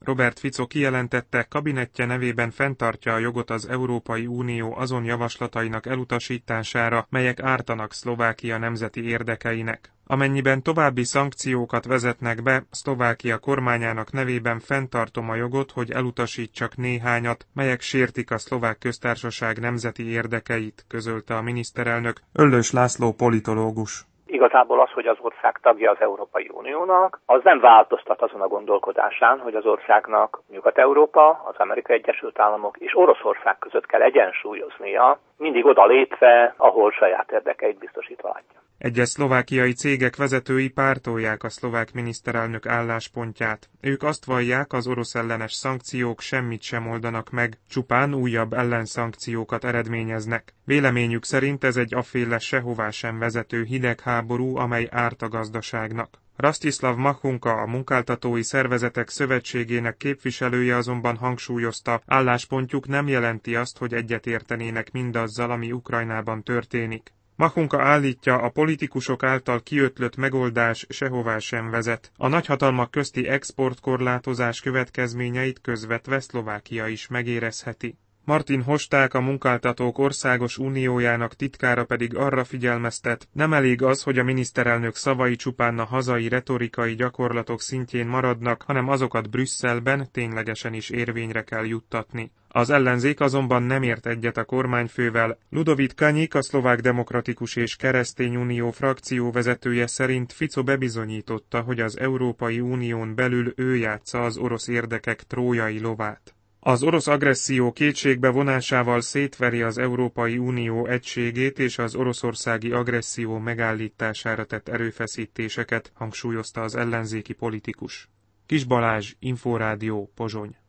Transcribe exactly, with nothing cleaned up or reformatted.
Robert Fico kijelentette, kabinettje nevében fenntartja a jogot az Európai Unió azon javaslatainak elutasítására, melyek ártanak Szlovákia nemzeti érdekeinek. Amennyiben további szankciókat vezetnek be, Szlovákia kormányának nevében fenntartom a jogot, hogy elutasítsak néhányat, melyek sértik a Szlovák Köztársaság nemzeti érdekeit, közölte a miniszterelnök. Öllős László politológus. Igazából az, hogy az ország tagja az Európai Uniónak, az nem változtat azon a gondolkodásán, hogy az országnak Nyugat-Európa, az Amerikai Egyesült Államok és Oroszország között kell egyensúlyoznia, mindig oda lépve, ahol saját érdekeit biztosítva látja. Egyes szlovákiai cégek vezetői pártolják a szlovák miniszterelnök álláspontját. Ők azt vallják, az orosz ellenes szankciók semmit sem oldanak meg, csupán újabb ellenszankciókat eredményeznek. Véleményük szerint ez egy afféle sehová sem vezető hidegháború, amely árt a gazdaságnak. Rastislav Machunka, a Munkáltatói Szervezetek Szövetségének képviselője azonban hangsúlyozta, álláspontjuk nem jelenti azt, hogy egyetértenének mindazzal, ami Ukrajnában történik. Machunka állítja, a politikusok által kiötlött megoldás sehová sem vezet. A nagyhatalmak közti exportkorlátozás következményeit közvetve Szlovákia is megérezheti. Martin Hosták, a Munkáltatók Országos Uniójának titkára pedig arra figyelmeztet, nem elég az, hogy a miniszterelnök szavai csupán a hazai retorikai gyakorlatok szintjén maradnak, hanem azokat Brüsszelben ténylegesen is érvényre kell juttatni. Az ellenzék azonban nem ért egyet a kormányfővel. Ludovít Kanyik, a Szlovák Demokratikus és Keresztény Unió frakció vezetője szerint Fico bebizonyította, hogy az Európai Unión belül ő játsza az orosz érdekek trójai lovát. Az orosz agresszió kétségbe vonásával szétveri az Európai Unió egységét és az oroszországi agresszió megállítására tett erőfeszítéseket, hangsúlyozta az ellenzéki politikus. Kis Balázs, Inforádió, Pozsony.